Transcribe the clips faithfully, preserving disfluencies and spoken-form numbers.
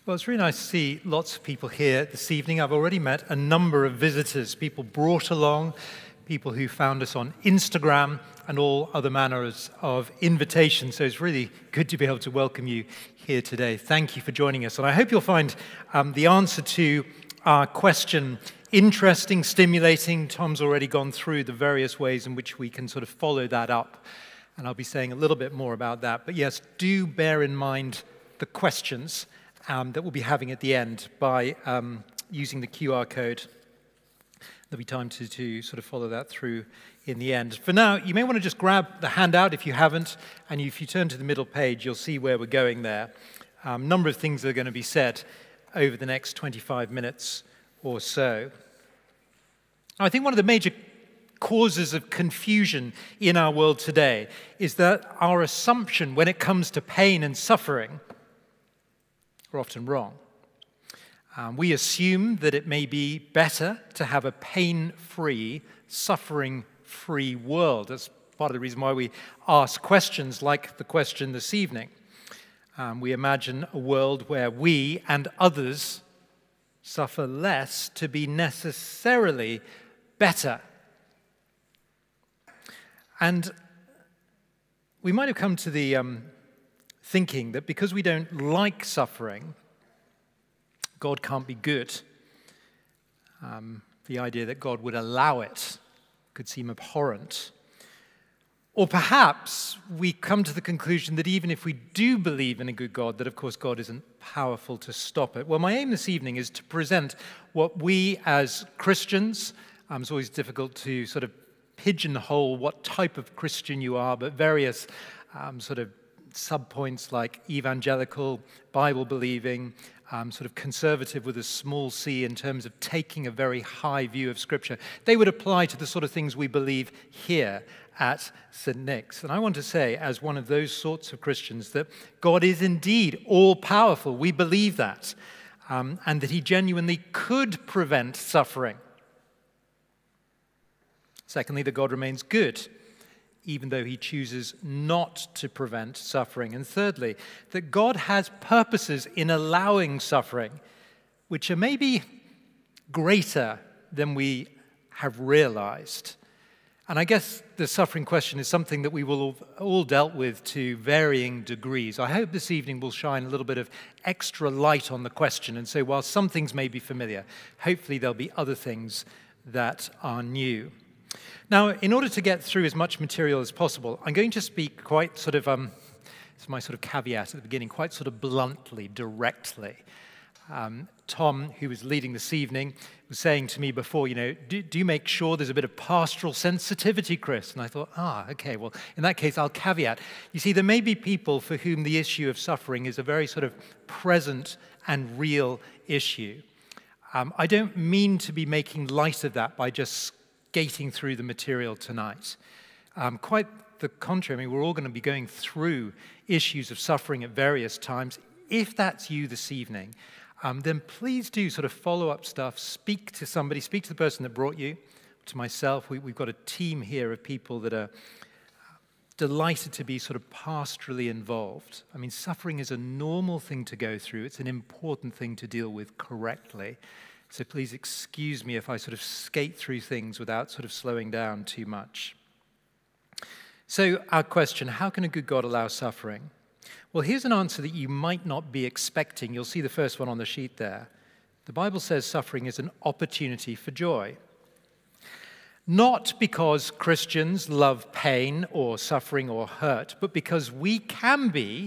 Well, it's really nice to see lots of people here this evening. I've already met a number of visitors, people brought along, people who found us on Instagram, and all other manners of invitations. So it's really good to be able to welcome you here today. Thank you for joining us. And I hope you'll find um, the answer to our question interesting, stimulating. Tom's already gone through the various ways in which we can sort of follow that up. And I'll be saying a little bit more about that. But yes, do bear in mind the questions Um, that we'll be having at the end by um, using the Q R code. There'll be time to, to sort of follow that through in the end. For now, you may want to just grab the handout if you haven't, and if you turn to the middle page, you'll see where we're going there. A um, number of things that are going to be said over the next twenty-five minutes or so. I think one of the major causes of confusion in our world today is that our assumption when it comes to pain and suffering are often wrong. Um, we assume that it may be better to have a pain-free, suffering-free world. That's part of the reason why we ask questions like the question this evening. Um, we imagine a world where we and others suffer less to be necessarily better. And we might have come to the um, thinking that because we don't like suffering, God can't be good. Um, the idea that God would allow it could seem abhorrent. Or perhaps we come to the conclusion that even if we do believe in a good God, that of course God isn't powerful to stop it. Well, my aim this evening is to present what we as Christians, um, it's always difficult to sort of pigeonhole what type of Christian you are, but various um, sort of subpoints like evangelical, Bible-believing, um, sort of conservative with a small c in terms of taking a very high view of Scripture. They would apply to the sort of things we believe here at Saint Nick's. And I want to say, as one of those sorts of Christians, that God is indeed all-powerful. We believe that. Um, and that he genuinely could prevent suffering. Secondly, that God remains good, even though he chooses not to prevent suffering. And thirdly, that God has purposes in allowing suffering, which are maybe greater than we have realized. And I guess the suffering question is something that we will have all dealt with to varying degrees. I hope this evening will shine a little bit of extra light on the question. And so while some things may be familiar, hopefully there'll be other things that are new. Now, in order to get through as much material as possible, I'm going to speak quite sort of, um, it's my sort of caveat at the beginning, quite sort of bluntly, directly. Um, Tom, who was leading this evening, was saying to me before, you know, do, do you make sure there's a bit of pastoral sensitivity, Chris? And I thought, ah, okay, well, in that case, I'll caveat. You see, there may be people for whom the issue of suffering is a very sort of present and real issue. Um, I don't mean to be making light of that by just skating through the material tonight. Um, quite the contrary. I mean, we're all going to be going through issues of suffering at various times. If that's you this evening, um, then please do sort of follow up stuff. Speak to somebody. Speak to the person that brought you, to myself. We, we've got a team here of people that are delighted to be sort of pastorally involved. I mean, suffering is a normal thing to go through. It's an important thing to deal with correctly. So please excuse me if I sort of skate through things without sort of slowing down too much. So our question, how can a good God allow suffering? Well, here's an answer that you might not be expecting. You'll see the first one on the sheet there. The Bible says suffering is an opportunity for joy. Not because Christians love pain or suffering or hurt, but because we can be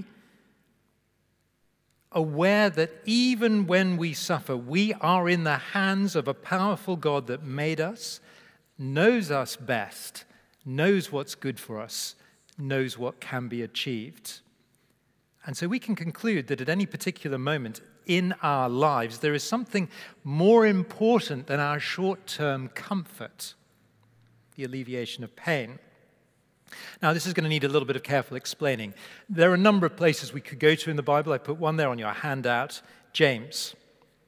aware that even when we suffer, we are in the hands of a powerful God that made us, knows us best, knows what's good for us, knows what can be achieved. And so we can conclude that at any particular moment in our lives, there is something more important than our short-term comfort, the alleviation of pain. Now, this is going to need a little bit of careful explaining. There are a number of places we could go to in the Bible. I put one there on your handout, James.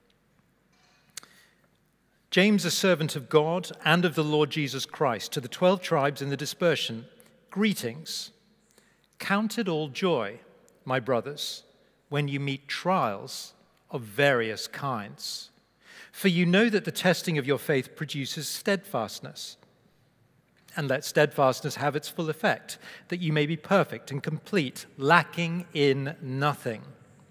James, a servant of God and of the Lord Jesus Christ, to the twelve tribes in the dispersion, greetings. Count it all joy, my brothers, when you meet trials of various kinds. For you know that the testing of your faith produces steadfastness. And let steadfastness have its full effect, that you may be perfect and complete, lacking in nothing.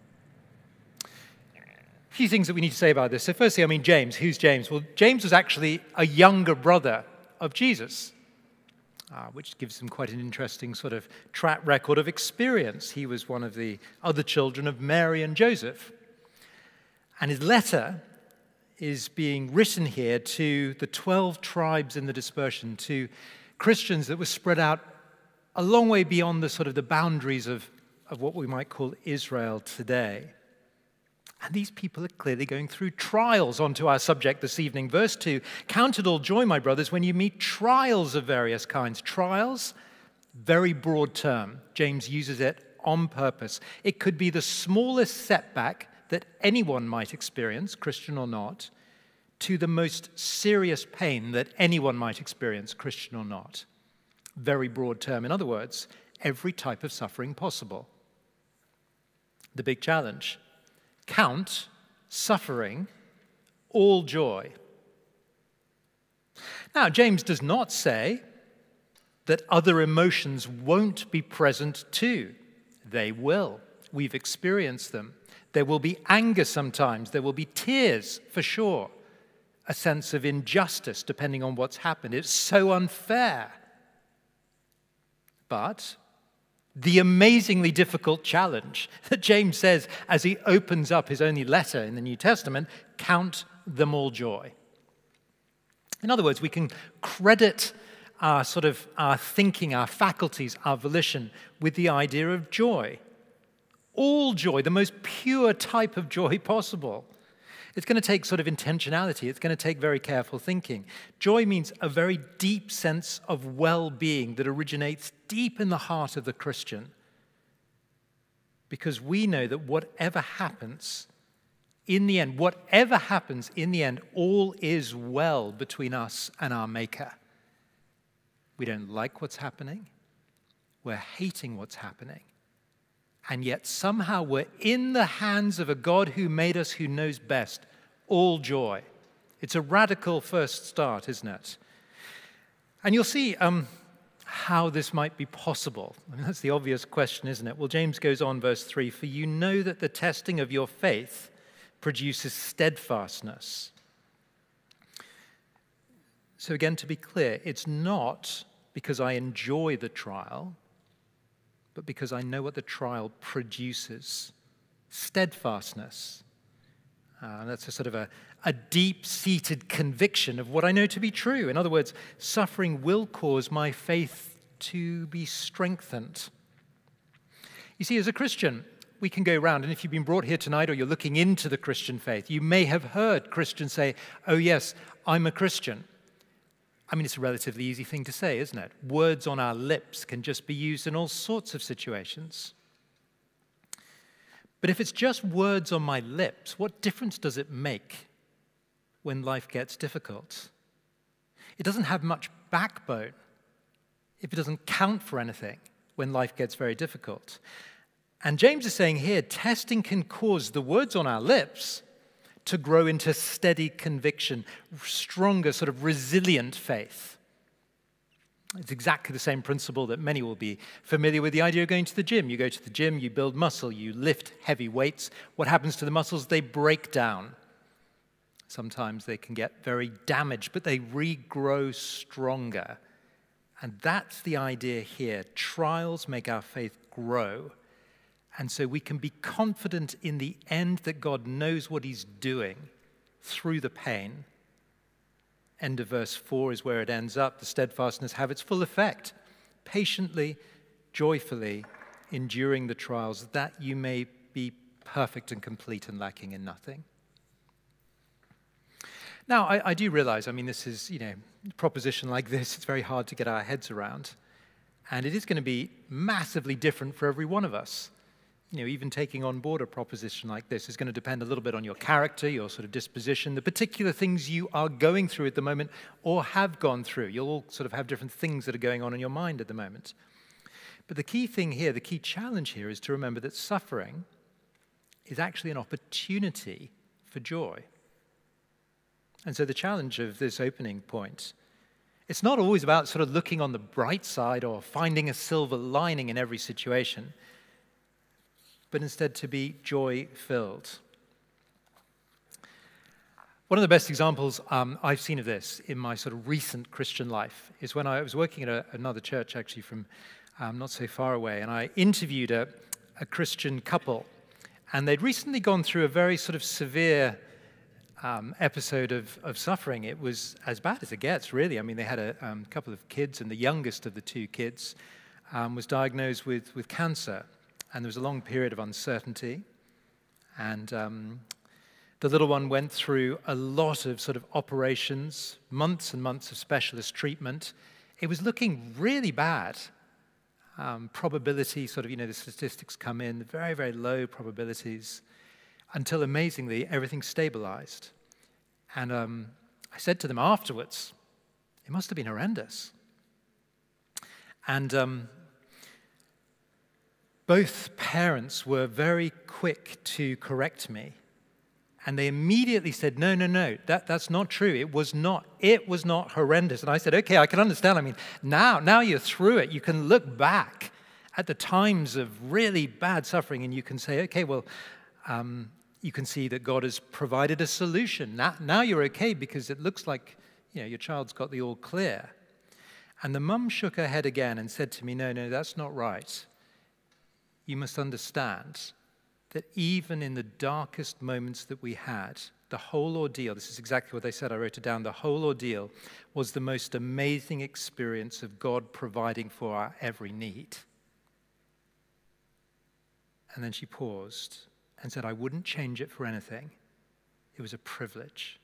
A few things that we need to say about this. So firstly, I mean, James. Who's James? Well, James was actually a younger brother of Jesus, uh, which gives him quite an interesting sort of track record of experience. He was one of the other children of Mary and Joseph. And his letter is being written here to the twelve tribes in the dispersion, to Christians that were spread out a long way beyond the sort of the boundaries of, of what we might call Israel today. And these people are clearly going through trials. Onto our subject this evening. Verse two, count it all joy, my brothers, when you meet trials of various kinds. Trials, very broad term. James uses it on purpose. It could be the smallest setback that anyone might experience, Christian or not, to the most serious pain that anyone might experience, Christian or not. Very broad term. In other words, every type of suffering possible. The big challenge: count suffering all joy. Now, James does not say that other emotions won't be present too. They will. We've experienced them. There will be anger sometimes. There will be tears, for sure. A sense of injustice, depending on what's happened. It's so unfair. But the amazingly difficult challenge that James says as he opens up his only letter in the New Testament, count them all joy. In other words, we can credit our sort of our thinking, our faculties, our volition with the idea of joy. All joy, the most pure type of joy possible. It's going to take sort of intentionality. It's going to take very careful thinking. Joy means a very deep sense of well-being that originates deep in the heart of the Christian. Because we know that whatever happens in the end, whatever happens in the end, all is well between us and our Maker. We don't like what's happening. We're hating what's happening. And yet somehow we're in the hands of a God who made us, who knows best. All joy. It's a radical first start, isn't it? And you'll see um, how this might be possible. I mean, that's the obvious question, isn't it? Well, James goes on, verse three, for you know that the testing of your faith produces steadfastness. So again, to be clear, it's not because I enjoy the trial, but because I know what the trial produces. Steadfastness. Uh, that's a sort of a, a deep-seated conviction of what I know to be true. In other words, suffering will cause my faith to be strengthened. You see, as a Christian, we can go around, and if you've been brought here tonight or you're looking into the Christian faith, you may have heard Christians say, oh yes, I'm a Christian. I mean, it's a relatively easy thing to say, isn't it? Words on our lips can just be used in all sorts of situations. But if it's just words on my lips, what difference does it make when life gets difficult? It doesn't have much backbone if it doesn't count for anything when life gets very difficult. And James is saying here, testing can cause the words on our lips to grow into steady conviction, stronger, sort of resilient faith. It's exactly the same principle that many will be familiar with, the idea of going to the gym. You go to the gym, you build muscle, you lift heavy weights. What happens to the muscles? They break down. Sometimes they can get very damaged, but they regrow stronger. And that's the idea here. Trials make our faith grow. And so we can be confident in the end that God knows what he's doing through the pain. End of verse four is where it ends up. The steadfastness have its full effect. Patiently, joyfully, enduring the trials, that you may be perfect and complete and lacking in nothing. Now, I, I do realize, I mean, this is, you know, a proposition like this, it's very hard to get our heads around. And it is going to be massively different for every one of us. You know, even taking on board a proposition like this is going to depend a little bit on your character, your sort of disposition, the particular things you are going through at the moment or have gone through. You'll all sort of have different things that are going on in your mind at the moment. But the key thing here, the key challenge here is to remember that suffering is actually an opportunity for joy. And so the challenge of this opening point, it's not always about sort of looking on the bright side or finding a silver lining in every situation, but instead to be joy-filled. One of the best examples um, I've seen of this in my sort of recent Christian life is when I was working at a, another church, actually from um, not so far away, and I interviewed a, a Christian couple, and they'd recently gone through a very sort of severe um, episode of, of suffering. It was as bad as it gets, really. I mean, they had a um, couple of kids, and the youngest of the two kids um, was diagnosed with, with cancer, and there was a long period of uncertainty, and um, the little one went through a lot of sort of operations, months and months of specialist treatment. It was looking really bad. Um, probability, sort of, you know, the statistics come in, very, very low probabilities, until amazingly everything stabilized. And um, I said to them afterwards, it must have been horrendous. And um, both parents were very quick to correct me. And they immediately said, no, no, no, that, that's not true. It was not, it was not horrendous. And I said, okay, I can understand. I mean, now, now you're through it. You can look back at the times of really bad suffering and you can say, okay, well, um, you can see that God has provided a solution. Now, now you're okay because it looks like, you know, your child's got the all clear. And the mum shook her head again and said to me, no, no, that's not right. You must understand that even in the darkest moments that we had, the whole ordeal, this is exactly what they said, I wrote it down, the whole ordeal was the most amazing experience of God providing for our every need. And then she paused and said, I wouldn't change it for anything. It was a privilege.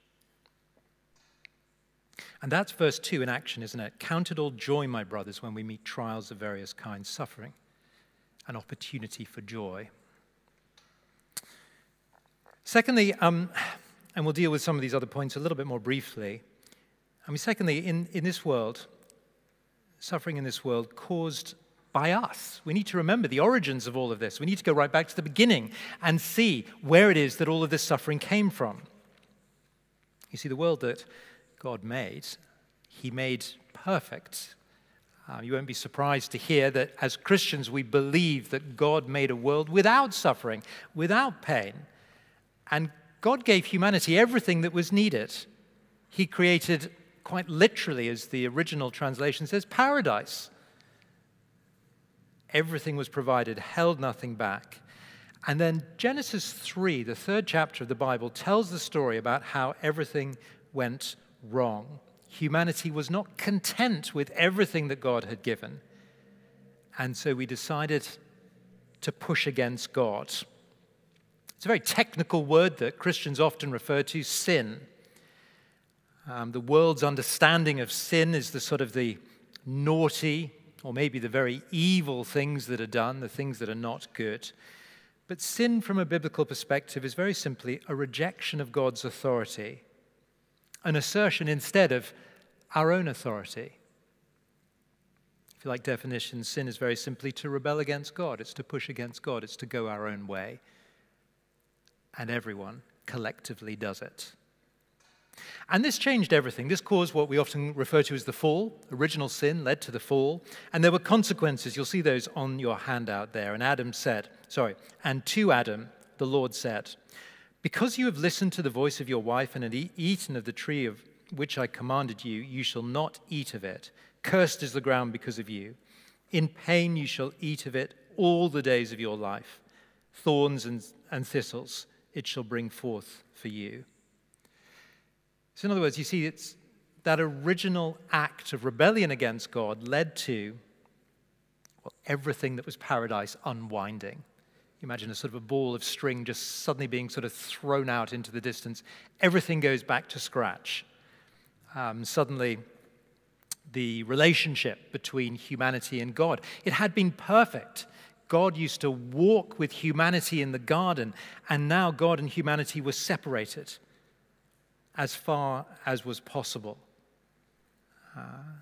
And that's verse two in action, isn't it? Count it all joy, my brothers, when we meet trials of various kinds, suffering, an opportunity for joy. Secondly, um, and we'll deal with some of these other points a little bit more briefly. I mean, secondly, in, in this world, suffering in this world caused by us. We need to remember the origins of all of this. We need to go right back to the beginning and see where it is that all of this suffering came from. You see, the world that God made, he made perfect. Uh, you won't be surprised to hear that as Christians, we believe that God made a world without suffering, without pain. And God gave humanity everything that was needed. He created, quite literally, as the original translation says, paradise. Everything was provided, held nothing back. And then Genesis three, the third chapter of the Bible, tells the story about how everything went wrong. Humanity was not content with everything that God had given. And so we decided to push against God. It's a very technical word that Christians often refer to, sin. Um, the world's understanding of sin is the sort of the naughty, or maybe the very evil things that are done, the things that are not good. But sin from a biblical perspective is very simply a rejection of God's authority, an assertion instead of our own authority. If you like definitions, sin is very simply to rebel against God. It's to push against God. It's to go our own way. And everyone collectively does it. And this changed everything. This caused what we often refer to as the fall. Original sin led to the fall. And there were consequences. You'll see those on your handout there. And Adam said, sorry, and to Adam, the Lord said, because you have listened to the voice of your wife and had e- eaten of the tree of which I commanded you, you shall not eat of it. Cursed is the ground because of you. In pain you shall eat of it all the days of your life. Thorns and, and thistles it shall bring forth for you. So in other words, you see, it's that original act of rebellion against God led to, well, everything that was paradise unwinding. You imagine a sort of a ball of string just suddenly being sort of thrown out into the distance. Everything goes back to scratch. Um, suddenly, the relationship between humanity and God, it had been perfect. God used to walk with humanity in the garden, and now God and humanity were separated as far as was possible. Uh,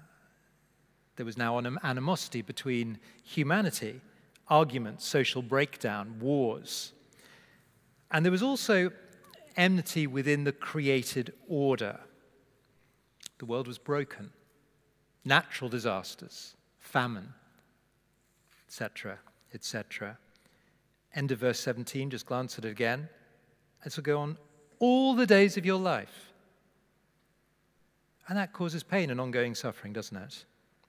there was now an animosity between humanity, arguments, social breakdown, wars. And there was also enmity within the created order. The world was broken. Natural disasters, famine, et cetera, et cetera. End of verse seventeen, just glance at it again. This will go on all the days of your life. And that causes pain and ongoing suffering, doesn't it?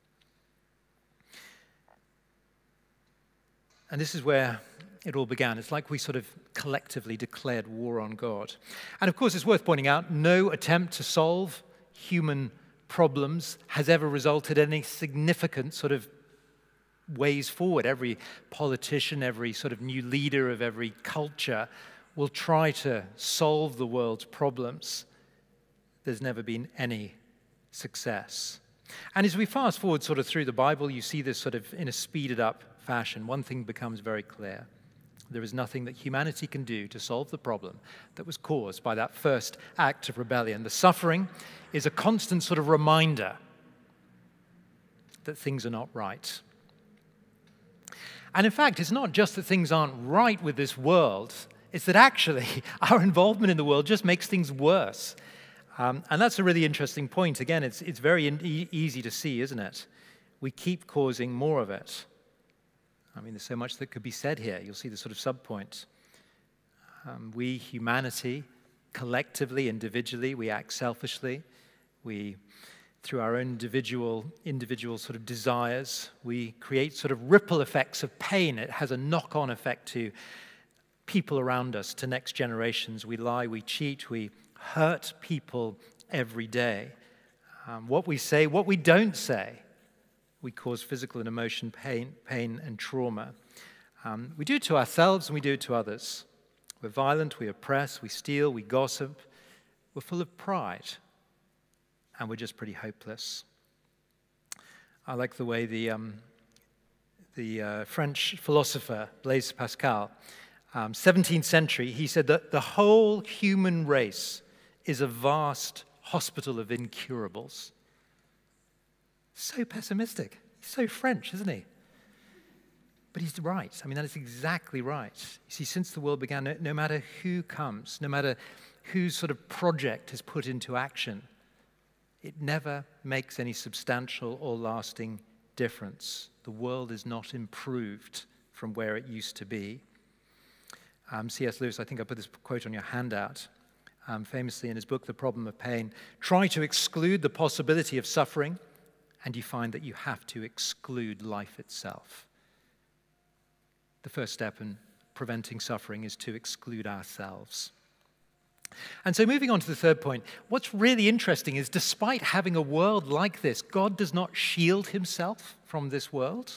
And this is where it all began. It's like we sort of collectively declared war on God. And of course, it's worth pointing out, no attempt to solve human problems has ever resulted in any significant sort of ways forward. Every politician, every sort of new leader of every culture will try to solve the world's problems. There's never been any success. And as we fast forward sort of through the Bible, you see this sort of in a speeded up fashion. One thing becomes very clear. There is nothing that humanity can do to solve the problem that was caused by that first act of rebellion. The suffering is a constant sort of reminder that things are not right. And in fact, it's not just that things aren't right with this world, it's that actually our involvement in the world just makes things worse. Um, and that's a really interesting point. Again, it's, it's very in, e- easy to see, isn't it? We keep causing more of it. I mean, there's so much that could be said here. You'll see the sort of subpoint. Um, we, humanity, collectively, individually, we act selfishly. We, through our own individual, individual sort of desires, we create sort of ripple effects of pain. It has a knock-on effect to people around us, to next generations. We lie, we cheat, we hurt people every day. Um, what we say, what we don't say, we cause physical and emotion pain, pain and trauma. Um, we do it to ourselves and we do it to others. We're violent, we oppress, we steal, we gossip. We're full of pride, and we're just pretty hopeless. I like the way the um, the uh, French philosopher Blaise Pascal, um, seventeenth century, he said that the whole human race is a vast hospital of incurables. So pessimistic. He's so French, isn't he? But he's right. I mean, that is exactly right. You see, since the world began, no, no matter who comes, no matter whose sort of project is put into action, it never makes any substantial or lasting difference. The world is not improved from where it used to be. Um, C S Lewis, I think I put this quote on your handout, um, famously in his book, The Problem of Pain, try to exclude the possibility of suffering, and you find that you have to exclude life itself. The first step in preventing suffering is to exclude ourselves. And so moving on to the third point, what's really interesting is despite having a world like this, God does not shield himself from this world.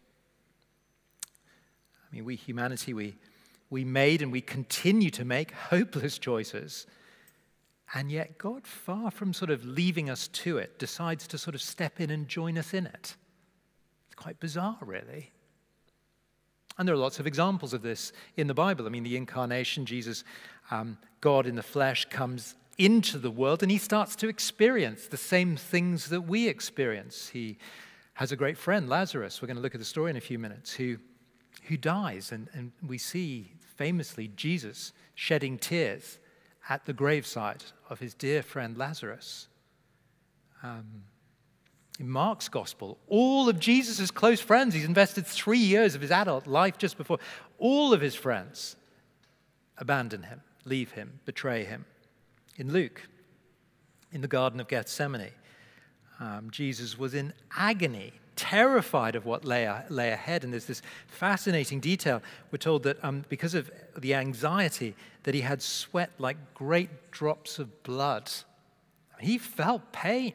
I mean, we humanity, we, we made and we continue to make hopeless choices. And yet God, far from sort of leaving us to it, decides to sort of step in and join us in it. It's quite bizarre, really. And there are lots of examples of this in the Bible. I mean, the incarnation, Jesus, um, God in the flesh, comes into the world and he starts to experience the same things that we experience. He has a great friend, Lazarus. We're going to look at the story in a few minutes, who, who dies. And, and we see famously Jesus shedding tears at the graveside of his dear friend Lazarus. Um, in Mark's gospel, all of Jesus' close friends, he's invested three years of his adult life just before, all of his friends abandon him, leave him, betray him. In Luke, in the Garden of Gethsemane, um, Jesus was in agony, terrified of what lay, lay ahead. And there's this fascinating detail. We're told that um, because of the anxiety, that he had sweat like great drops of blood. He felt pain.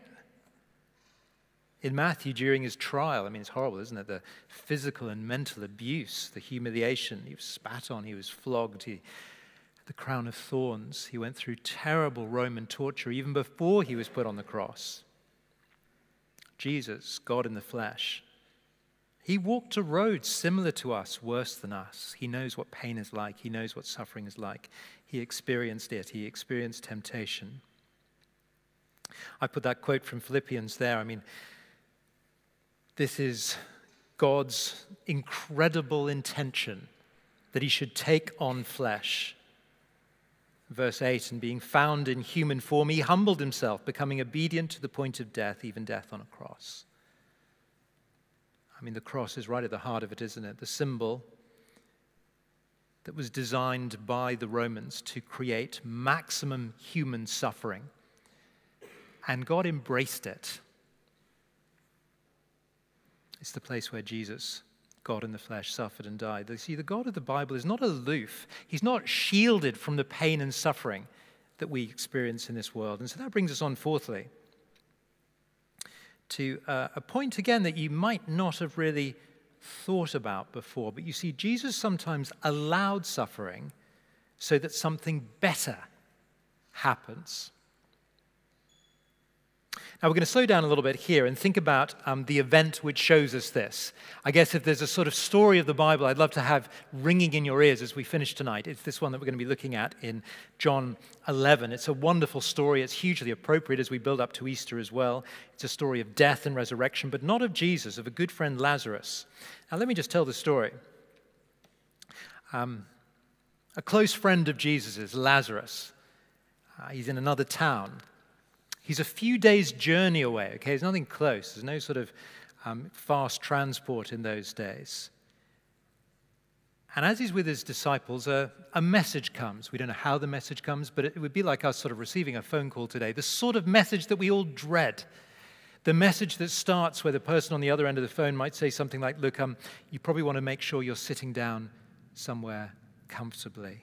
In Matthew, during his trial, I mean, it's horrible, isn't it? The physical and mental abuse, the humiliation. He was spat on, he was flogged, he, the crown of thorns. He went through terrible Roman torture even before he was put on the cross. Jesus, God in the flesh, he walked a road similar to us, worse than us. He knows what pain is like. He knows what suffering is like. He experienced it. He experienced temptation. I put that quote from Philippians there. I mean, this is God's incredible intention that he should take on flesh Verse eight, and being found in human form, he humbled himself, becoming obedient to the point of death, even death on a cross. I mean, the cross is right at the heart of it, isn't it? The symbol that was designed by the Romans to create maximum human suffering. And God embraced it. It's the place where Jesus, God in the flesh, suffered and died. You see, the God of the Bible is not aloof. He's not shielded from the pain and suffering that we experience in this world. And so that brings us on, fourthly, to uh, a point again that you might not have really thought about before. But you see, Jesus sometimes allowed suffering so that something better happens. Now, we're going to slow down a little bit here and think about um, the event which shows us this. I guess if there's a sort of story of the Bible I'd love to have ringing in your ears as we finish tonight, it's this one that we're going to be looking at in John eleven. It's a wonderful story. It's hugely appropriate as we build up to Easter as well. It's a story of death and resurrection, but not of Jesus, of a good friend Lazarus. Now, let me just tell the story. Um, a close friend of Jesus's, Lazarus, uh, he's in another town. He's a few days' journey away, okay? There's nothing close. There's no sort of um, fast transport in those days. And as he's with his disciples, a, a message comes. We don't know how the message comes, but it would be like us sort of receiving a phone call today. The sort of message that we all dread. The message that starts where the person on the other end of the phone might say something like, look, um, you probably want to make sure you're sitting down somewhere comfortably.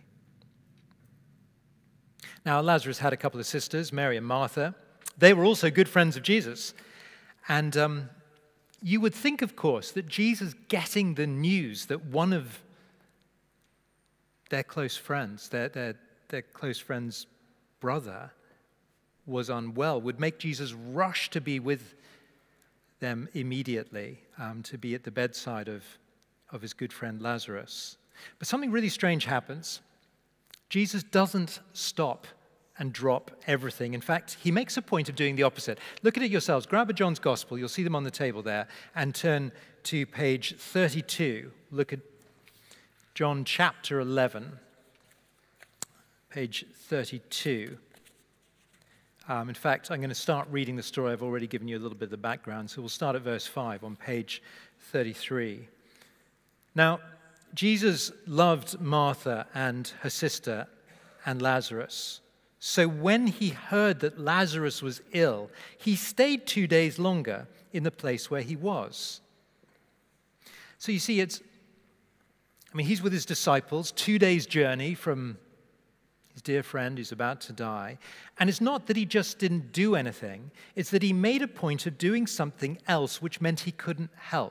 Now, Lazarus had a couple of sisters, Mary and Martha. They were also good friends of Jesus. And um, you would think, of course, that Jesus getting the news that one of their close friends, their, their, their close friend's brother, was unwell would make Jesus rush to be with them immediately, um, to be at the bedside of, of his good friend Lazarus. But something really strange happens. Jesus doesn't stop and drop everything. In fact, he makes a point of doing the opposite. Look at it yourselves. Grab a John's Gospel. You'll see them on the table there. And turn to page thirty-two. Look at John chapter eleven, page thirty-two. Um, in fact, I'm going to start reading the story. I've already given you a little bit of the background. So we'll start at verse five on page thirty-three. Now, Jesus loved Martha and her sister and Lazarus. So when he heard that Lazarus was ill, he stayed two days longer in the place where he was. So you see, it's, I mean, he's with his disciples, two days' journey from his dear friend who's about to die. And it's not that he just didn't do anything, it's that he made a point of doing something else, which meant he couldn't help.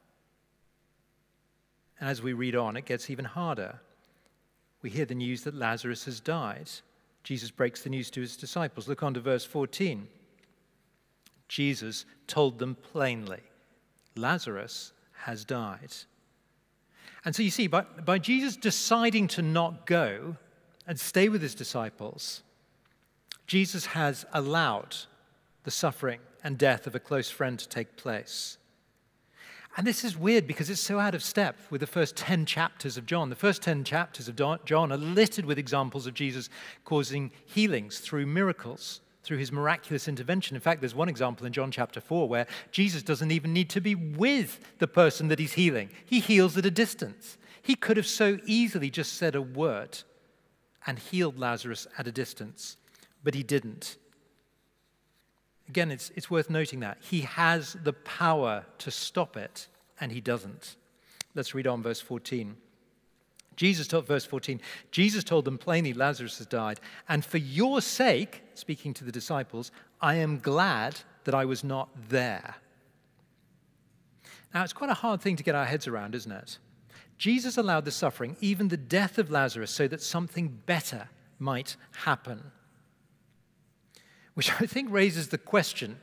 And as we read on, it gets even harder. We hear the news that Lazarus has died. Jesus breaks the news to his disciples. Look on to verse fourteen. Jesus told them plainly, Lazarus has died. And so you see, by, by Jesus deciding to not go and stay with his disciples, Jesus has allowed the suffering and death of a close friend to take place. And this is weird because it's so out of step with the first ten chapters of John. The first ten chapters of John are littered with examples of Jesus causing healings through miracles, through his miraculous intervention. In fact, there's one example in John chapter four where Jesus doesn't even need to be with the person that he's healing. He heals at a distance. He could have so easily just said a word and healed Lazarus at a distance, but he didn't. Again, it's, it's worth noting that. He has the power to stop it, and he doesn't. Let's read on verse fourteen. Jesus told, verse fourteen, Jesus told them plainly, Lazarus has died, and for your sake, speaking to the disciples, I am glad that I was not there. Now, it's quite a hard thing to get our heads around, isn't it? Jesus allowed the suffering, even the death of Lazarus, so that something better might happen. Which I think raises the question,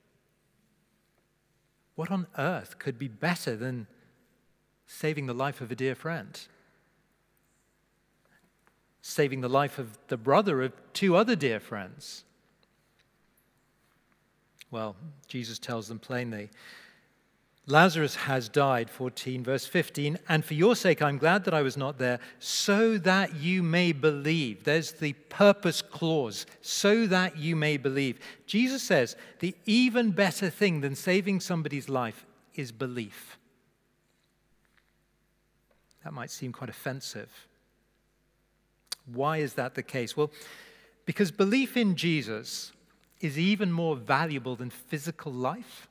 what on earth could be better than saving the life of a dear friend? Saving the life of the brother of two other dear friends? Well, Jesus tells them plainly, Lazarus has died, fourteen, verse fifteen, and for your sake I'm glad that I was not there, so that you may believe. There's the purpose clause, so that you may believe. Jesus says the even better thing than saving somebody's life is belief. That might seem quite offensive. Why is that the case? Well, because belief in Jesus is even more valuable than physical life.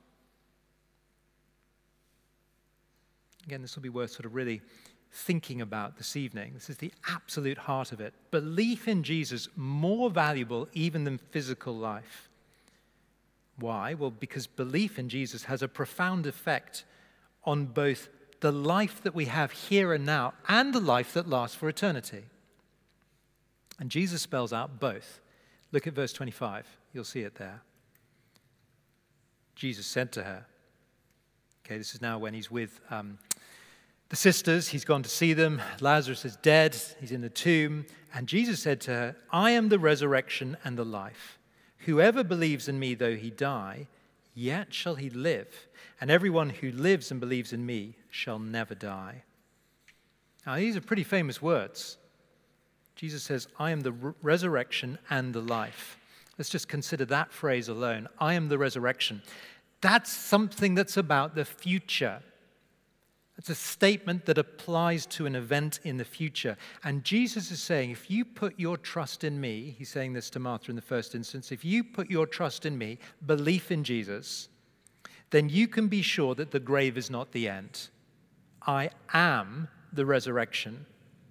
Again, this will be worth sort of really thinking about this evening. This is the absolute heart of it. Belief in Jesus, more valuable even than physical life. Why? Well, because belief in Jesus has a profound effect on both the life that we have here and now and the life that lasts for eternity. And Jesus spells out both. Look at verse twenty-five. You'll see it there. Jesus said to her, okay, this is now when he's with um, the sisters. He's gone to see them. Lazarus is dead. He's in the tomb. And Jesus said to her, I am the resurrection and the life. Whoever believes in me, though he die, yet shall he live. And everyone who lives and believes in me shall never die. Now, these are pretty famous words. Jesus says, I am the re- resurrection and the life. Let's just consider that phrase alone. I am the resurrection. That's something that's about the future. It's a statement that applies to an event in the future. And Jesus is saying, if you put your trust in me, he's saying this to Martha in the first instance, if you put your trust in me, belief in Jesus, then you can be sure that the grave is not the end. I am the resurrection.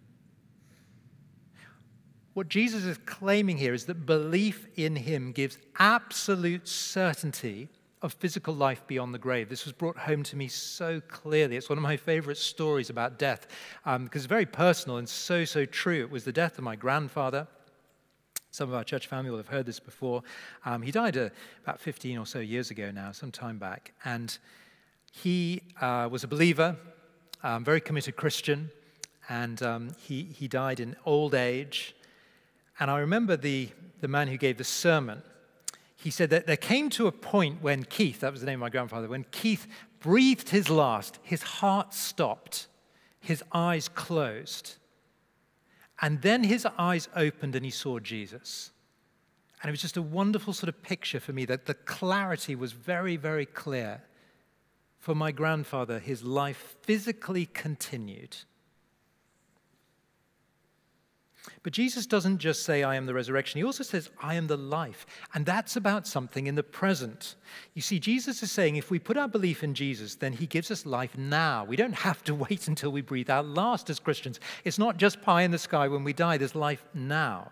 What Jesus is claiming here is that belief in him gives absolute certainty of physical life beyond the grave. This was brought home to me so clearly. It's one of my favorite stories about death um, because it's very personal and so, so true. It was the death of my grandfather. Some of our church family will have heard this before. Um, he died uh, about fifteen or so years ago now, some time back. And he uh, was a believer, um, very committed Christian, and um, he, he died in old age. And I remember the, the man who gave the sermon. He said that there came to a point when Keith, that was the name of my grandfather, when Keith breathed his last, his heart stopped, his eyes closed. And then his eyes opened and he saw Jesus. And it was just a wonderful sort of picture for me that the clarity was very, very clear. For my grandfather, his life physically continued. But Jesus doesn't just say, I am the resurrection. He also says, I am the life. And that's about something in the present. You see, Jesus is saying, if we put our belief in Jesus, then he gives us life now. We don't have to wait until we breathe our last as Christians. It's not just pie in the sky when we die. There's life now.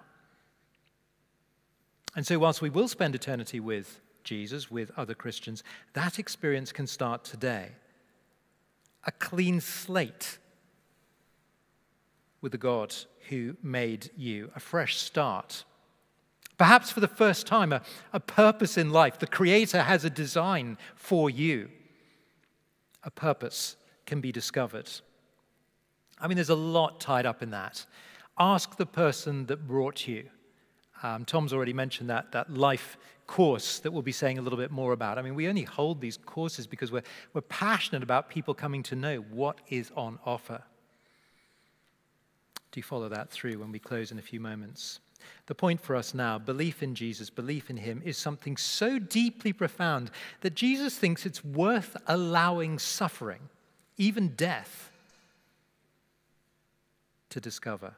And so whilst we will spend eternity with Jesus, with other Christians, that experience can start today. A clean slate with the God who made you, a fresh start. Perhaps for the first time, a, a purpose in life. The Creator has a design for you. A purpose can be discovered. I mean, there's a lot tied up in that. Ask the person that brought you. Um, Tom's already mentioned that, that life course that we'll be saying a little bit more about. I mean, we only hold these courses because we're, we're passionate about people coming to know what is on offer. Do you follow that through when we close in a few moments? The point for us now, belief in Jesus, belief in him, is something so deeply profound that Jesus thinks it's worth allowing suffering, even death, to discover.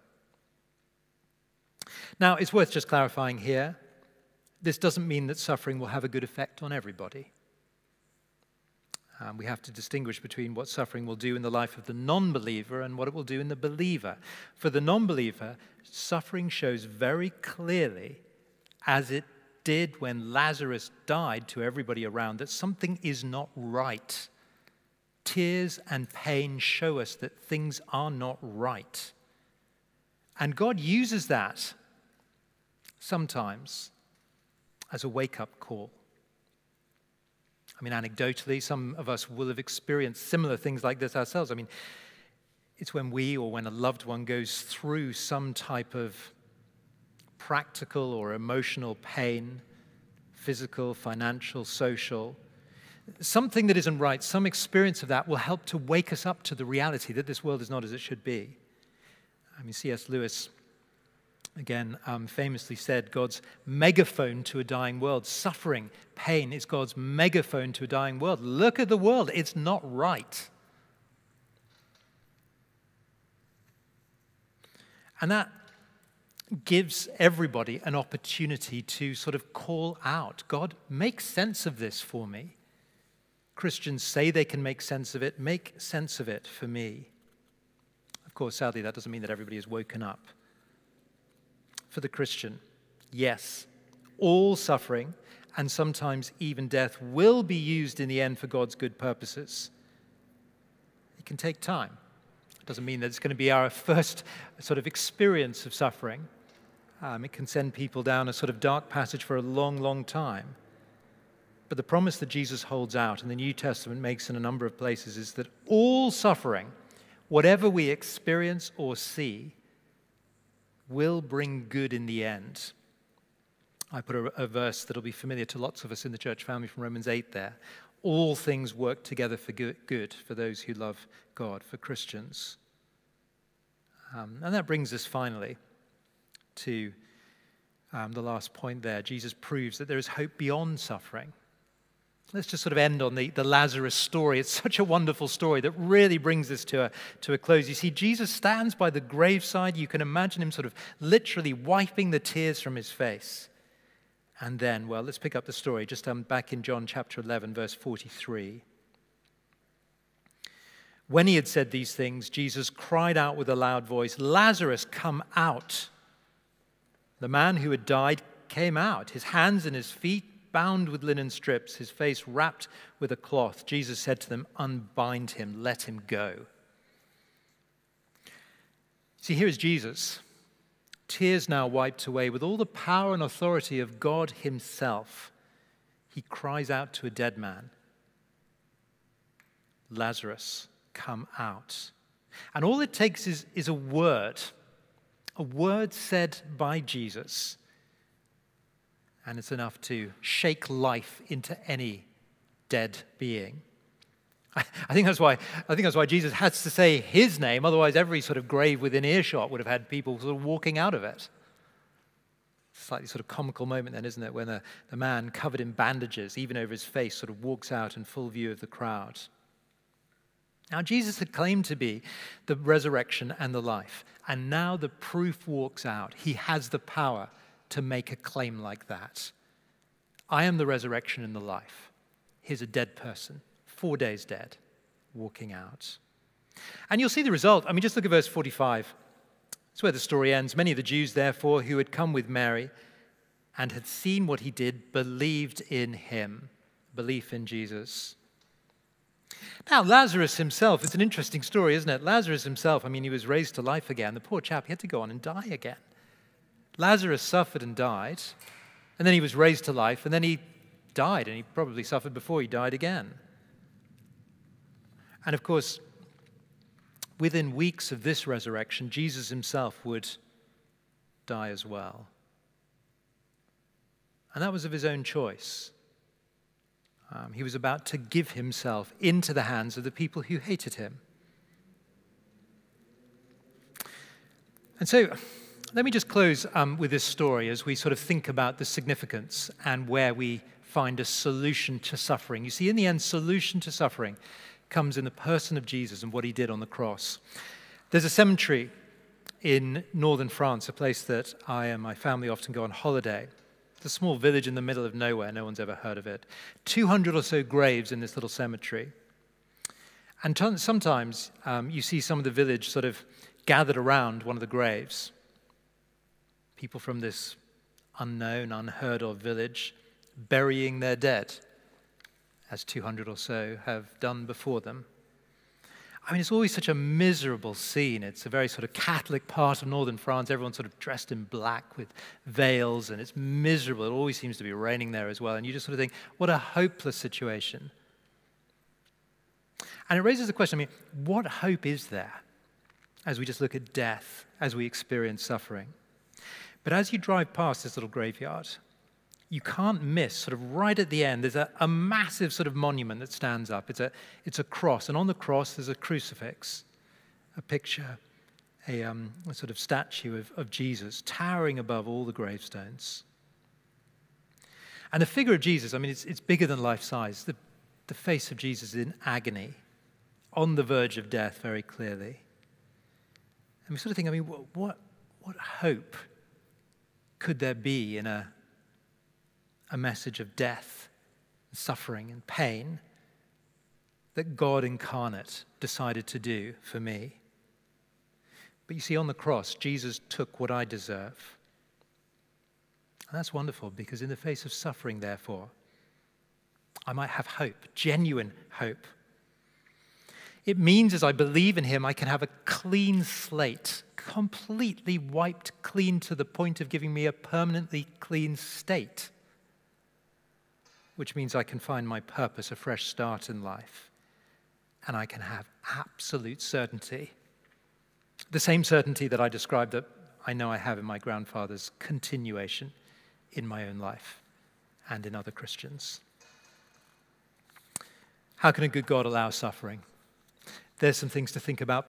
Now, it's worth just clarifying here, this doesn't mean that suffering will have a good effect on everybody. Um, we have to distinguish between what suffering will do in the life of the non-believer and what it will do in the believer. For the non-believer, suffering shows very clearly, as it did when Lazarus died to everybody around, that something is not right. Tears and pain show us that things are not right. And God uses that sometimes as a wake-up call. I mean, anecdotally, some of us will have experienced similar things like this ourselves. I mean, it's when we or when a loved one goes through some type of practical or emotional pain, physical, financial, social, something that isn't right, some experience of that will help to wake us up to the reality that this world is not as it should be. I mean, C S Lewis, again, um, famously said, God's megaphone to a dying world. Suffering, pain is God's megaphone to a dying world. Look at the world. It's not right. And that gives everybody an opportunity to sort of call out, God, make sense of this for me. Christians say they can make sense of it. Make sense of it for me. Of course, sadly, that doesn't mean that everybody is woken up. For the Christian, yes, all suffering and sometimes even death will be used in the end for God's good purposes. It can take time. It doesn't mean that it's going to be our first sort of experience of suffering. Um, it can send people down a sort of dark passage for a long, long time. But the promise that Jesus holds out and the New Testament makes in a number of places is that all suffering, whatever we experience or see, will bring good in the end. I put a, a verse that'll be familiar to lots of us in the church family from Romans eight there. All things work together for good, good for those who love God, for Christians. Um, and that brings us finally to um, the last point there. Jesus proves that there is hope beyond suffering. Let's just sort of end on the, the Lazarus story. It's such a wonderful story that really brings this to a, to a close. You see, Jesus stands by the graveside. You can imagine him sort of literally wiping the tears from his face. And then, well, let's pick up the story just um, back in John chapter eleven, verse forty-three. When he had said these things, Jesus cried out with a loud voice, Lazarus, come out. The man who had died came out, his hands and his feet bound with linen strips, his face wrapped with a cloth. Jesus said to them, unbind him, let him go. See, here is Jesus, tears now wiped away, with all the power and authority of God himself. He cries out to a dead man, Lazarus, come out. And all it takes is, is a word, a word said by Jesus. And it's enough to shake life into any dead being. I, I think that's why I think that's why Jesus has to say his name, otherwise every sort of grave within earshot would have had people sort of walking out of it. Slightly sort of comical moment then, isn't it, when the, the man covered in bandages, even over his face, sort of walks out in full view of the crowd. Now, Jesus had claimed to be the resurrection and the life, and now the proof walks out. He has the power to make a claim like that. I am the resurrection and the life. Here's a dead person, four days dead, walking out. And you'll see the result. I mean, just look at verse forty-five. That's where the story ends. Many of the Jews, therefore, who had come with Mary and had seen what he did, believed in him. Belief in Jesus. Now, Lazarus himself, it's an interesting story, isn't it? Lazarus himself, I mean, he was raised to life again. The poor chap, he had to go on and die again. Lazarus suffered and died, and then he was raised to life, and then he died, and he probably suffered before he died again. And of course, within weeks of this resurrection, Jesus himself would die as well. And that was of his own choice. Um, he was about to give himself into the hands of the people who hated him. And so, let me just close um, with this story as we sort of think about the significance and where we find a solution to suffering. You see, in the end, solution to suffering comes in the person of Jesus and what he did on the cross. There's a cemetery in northern France, a place that I and my family often go on holiday. It's a small village in the middle of nowhere. No one's ever heard of it. two hundred or so graves in this little cemetery. And t- sometimes um, you see some of the village sort of gathered around one of the graves. People from this unknown, unheard of village burying their dead, as two hundred or so have done before them. I mean, it's always such a miserable scene. It's a very sort of Catholic part of northern France. Everyone's sort of dressed in black with veils, and it's miserable. It always seems to be raining there as well. And you just sort of think, what a hopeless situation. And it raises the question, I mean, what hope is there as we just look at death, as we experience suffering? But as you drive past this little graveyard, you can't miss, sort of right at the end, there's a, a massive sort of monument that stands up. It's a, it's a cross, and on the cross there's a crucifix, a picture, a, um, a sort of statue of, of Jesus towering above all the gravestones. And the figure of Jesus, I mean, it's, it's bigger than life size. The, the face of Jesus is in agony, on the verge of death very clearly. And we sort of think, I mean, what, what, what hope could there be in a, a message of death, and suffering, and pain that God incarnate decided to do for me? But you see, on the cross, Jesus took what I deserve. And that's wonderful, because in the face of suffering, therefore, I might have hope, genuine hope. It means as I believe in him, I can have a clean slate, completely wiped clean to the point of giving me a permanently clean state, which means I can find my purpose, a fresh start in life, and I can have absolute certainty. The same certainty that I described that I know I have in my grandfather's continuation in my own life and in other Christians. How can a good God allow suffering? There's some things to think about